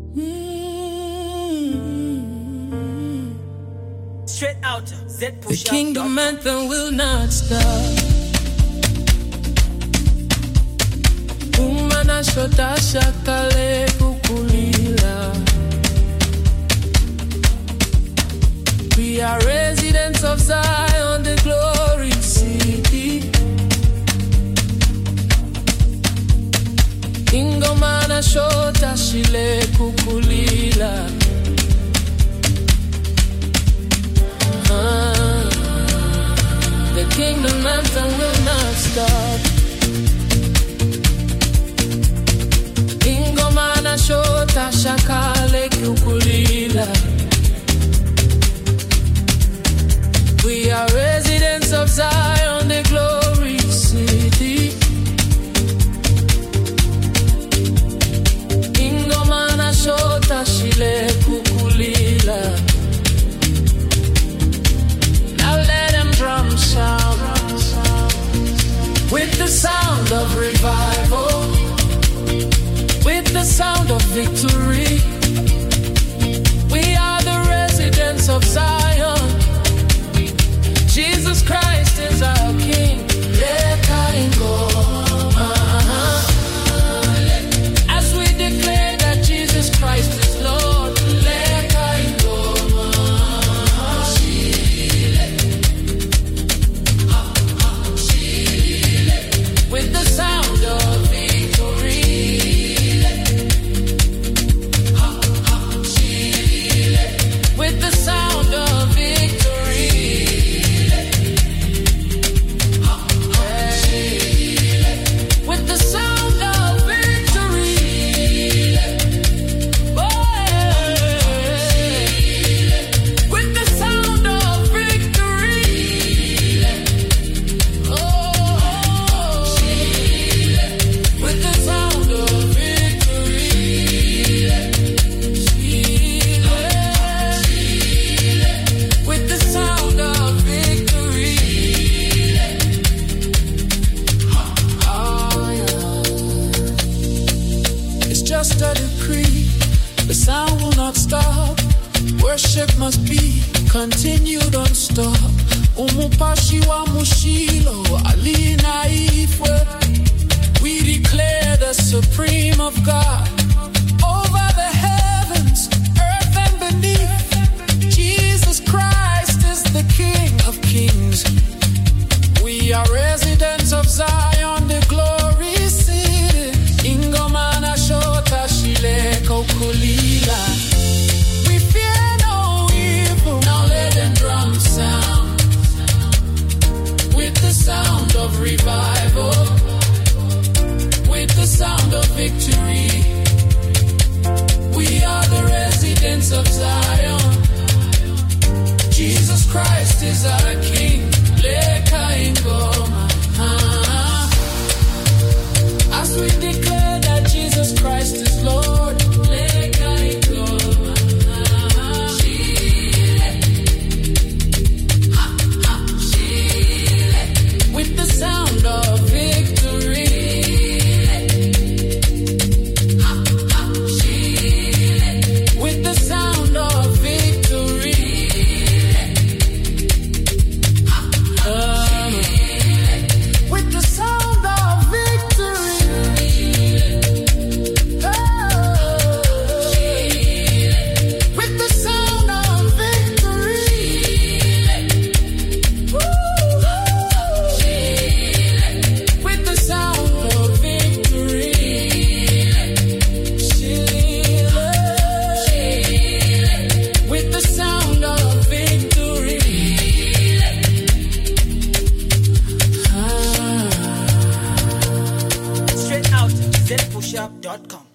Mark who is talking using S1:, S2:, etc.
S1: Straight out,
S2: the kingdom anthem will not stop. Umana shota shakale kukulila. We are residents of Zion, the glory city. Ingomana shota shile kukulila. The kingdom anthem will not stop. Ingomana shota shakale kukulila. We are residents of Zion, the glory city. Ingomana shota shile kukulila. Drum sound with the sound of revival, with the sound of victory. We are the residents of Zion. Jesus Christ is our King. As we declare that Jesus Christ is Lord. With the sound of victory. With the sound of victory. With the sound of victory. With the sound of victory. With the sound of victory. With the sound of victory. Oh, yeah. It's just a decree. The sound will not stop. Worship must be continued non-stop. Umupashi wa mushilo alina ifwe. We declare the supreme of God over the heavens, earth and beneath. Jesus Christ is the King of kings. We are residents of Zion, the glory city. Ingomana shota shile kokulila. We fear no evil. Now let them drums sound with the sound of revival. With the sound of victory. We are the residents of Zion. Jesus Christ is our King. Leka ingoma. As we declare that Jesus Christ is Lord. Leka ingoma. With the sound of victory. With the sound of victory. With the sound of victory. With the sound of victory. With the sound of victory. With the sound of victory.
S1: Straight out, zpushup.com.